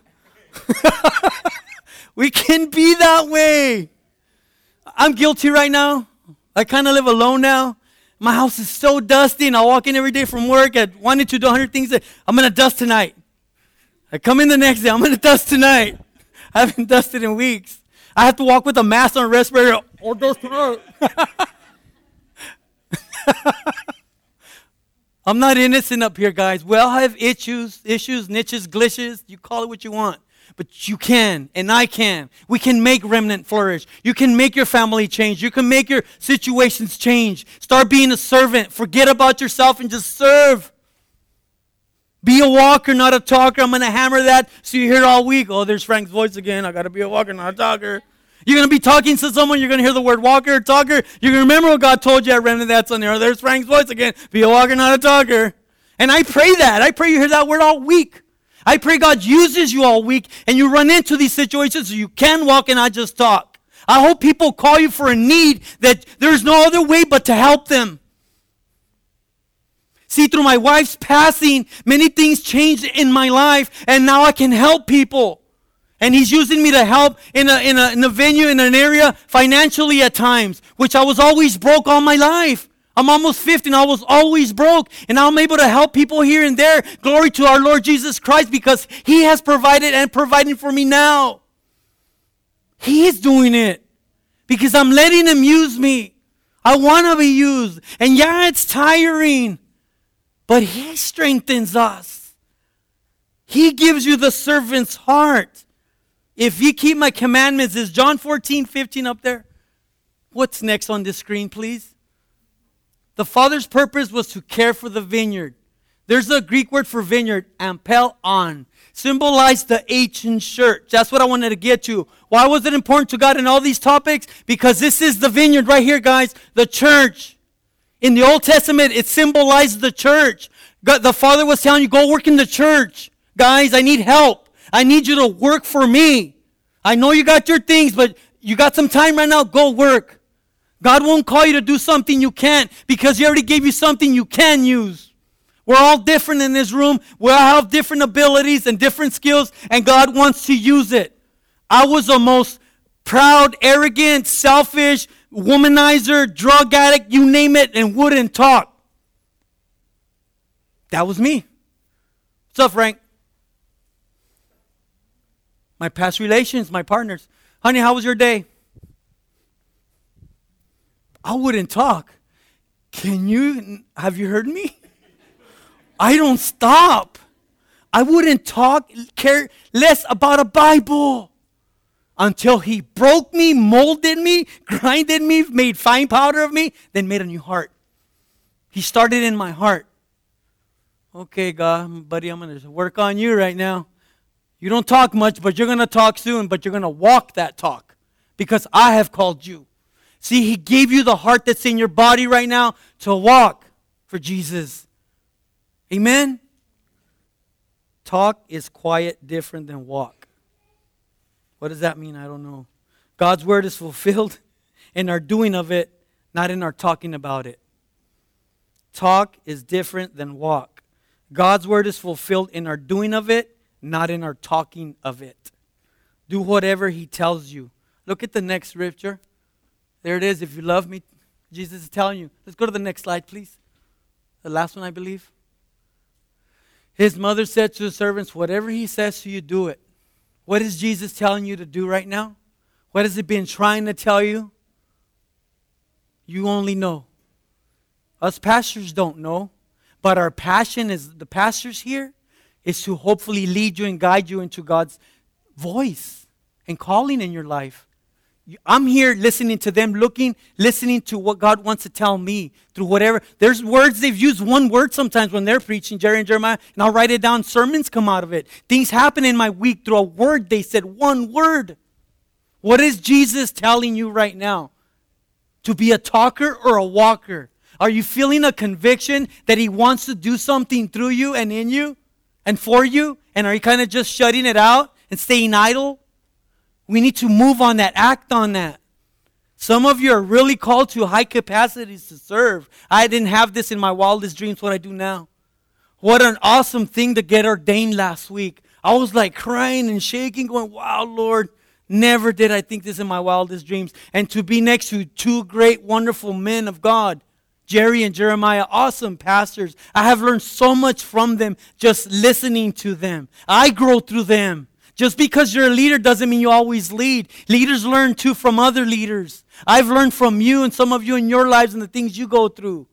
S4: We can be that way. I'm guilty right now. I kind of live alone now. My house is so dusty, and I walk in every day from work at wanting to do 100 things that I'm going to dust tonight. I come in the next day, I'm going to dust tonight. I haven't dusted in weeks. I have to walk with a mask on a respirator all those times. I'm not innocent up here, guys. We all have issues, niches, glitches. You call it what you want. But you can, and I can. We can make Remnant flourish. You can make your family change. You can make your situations change. Start being a servant. Forget about yourself and just serve. Be a walker, not a talker. I'm going to hammer that so you hear it all week. Oh, there's Frank's voice again. I got to be a walker, not a talker. You're going to be talking to someone. You're going to hear the word walker or talker. You're going to remember what God told you at Remnant that Sunday. Oh, there's Frank's voice again. Be a walker, not a talker. And I pray that. I pray you hear that word all week. I pray God uses you all week and you run into these situations so you can walk and not just talk. I hope people call you for a need that there's no other way but to help them. See, through my wife's passing, many things changed in my life and now I can help people. And He's using me to help in a venue, in an area financially at times, which I was always broke all my life. I'm almost 50 and I was always broke. And I'm able to help people here and there. Glory to our Lord Jesus Christ because He has provided and providing for me now. He is doing it because I'm letting Him use me. I want to be used. And yeah, it's tiring. But He strengthens us. He gives you the servant's heart. If you keep my commandments, is John 14:15 up there? What's next on this screen, please? The Father's purpose was to care for the vineyard. There's a Greek word for vineyard, ampelon, symbolized the ancient church. That's what I wanted to get to. Why was it important to God in all these topics? Because this is the vineyard right here, guys, the church. In the Old Testament, it symbolized the church. God, the Father was telling you, go work in the church. Guys, I need help. I need you to work for me. I know you got your things, but you got some time right now, go work. God won't call you to do something you can't because He already gave you something you can use. We're all different in this room. We all have different abilities and different skills, and God wants to use it. I was the most proud, arrogant, selfish, womanizer, drug addict, you name it, and wouldn't talk. That was me. What's up, Frank? My past relations, my partners. Honey, how was your day? I wouldn't talk. Have you heard me? I don't stop. I wouldn't talk, care less about a Bible until He broke me, molded me, grinded me, made fine powder of me, then made a new heart. He started in my heart. Okay, God, buddy, I'm going to work on you right now. You don't talk much, but you're going to talk soon, but you're going to walk that talk because I have called you. See, He gave you the heart that's in your body right now to walk for Jesus. Amen? Talk is quiet, different than walk. What does that mean? I don't know. God's word is fulfilled in our doing of it, not in our talking about it. Talk is different than walk. God's word is fulfilled in our doing of it, not in our talking of it. Do whatever He tells you. Look at the next scripture. There it is. If you love me, Jesus is telling you. Let's go to the next slide, please. The last one, I believe. His mother said to the servants, whatever He says to you, do it. What is Jesus telling you to do right now? What has He been trying to tell you? You only know. Us pastors don't know. But our passion is, the pastors here, is to hopefully lead you and guide you into God's voice and calling in your life. I'm here listening to them, listening to what God wants to tell me through whatever. There's words, they've used one word sometimes when they're preaching, Jerry and Jeremiah, and I'll write it down. Sermons come out of it. Things happen in my week through a word they said, one word. What is Jesus telling you right now? To be a talker or a walker? Are you feeling a conviction that He wants to do something through you and in you and for you? And are you kind of just shutting it out and staying idle? We need to move on that, act on that. Some of you are really called to high capacities to serve. I didn't have this in my wildest dreams, what I do now. What an awesome thing to get ordained last week. I was like crying and shaking, going, wow, Lord, never did I think this in my wildest dreams. And to be next to two great, wonderful men of God, Jerry and Jeremiah, awesome pastors. I have learned so much from them just listening to them. I grow through them. Just because you're a leader doesn't mean you always lead. Leaders learn too from other leaders. I've learned from you and some of you in your lives and the things you go through.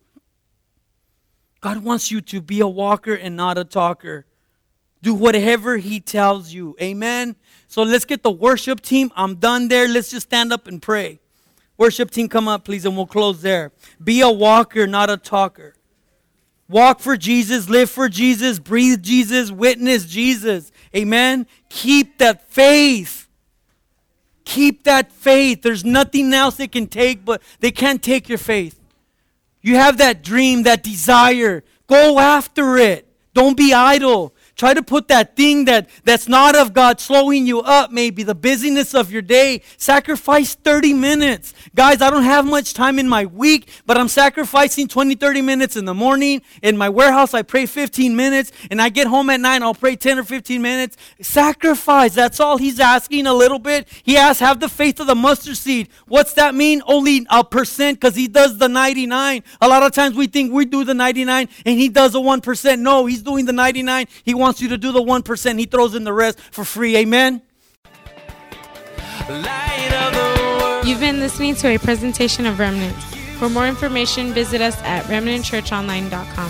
S4: God wants you to be a walker and not a talker. Do whatever He tells you. Amen? So let's get the worship team. I'm done there. Let's just stand up and pray. Worship team, come up, please, and we'll close there. Be a walker, not a talker. Walk for Jesus, live for Jesus, breathe Jesus, witness Jesus. Amen? Keep that faith. Keep that faith. There's nothing else they can take, but they can't take your faith. You have that dream, that desire. Go after it. Don't be idle. Try to put that thing that's not of God slowing you up, maybe the busyness of your day. Sacrifice 30 minutes. Guys, I don't have much time in my week, but I'm sacrificing 20, 30 minutes in the morning. In my warehouse, I pray 15 minutes, and I get home at 9, I'll pray 10 or 15 minutes. Sacrifice, that's all He's asking, a little bit. He asks, have the faith of the mustard seed. What's that mean? Only 1%, because He does the 99. A lot of times we think we do the 99, and He does the 1%. No, He's doing the 99. He wants you to do the 1%. He throws in the rest for free. Amen?
S1: You've been listening to a presentation of Remnant. For more information, visit us at remnantchurchonline.com.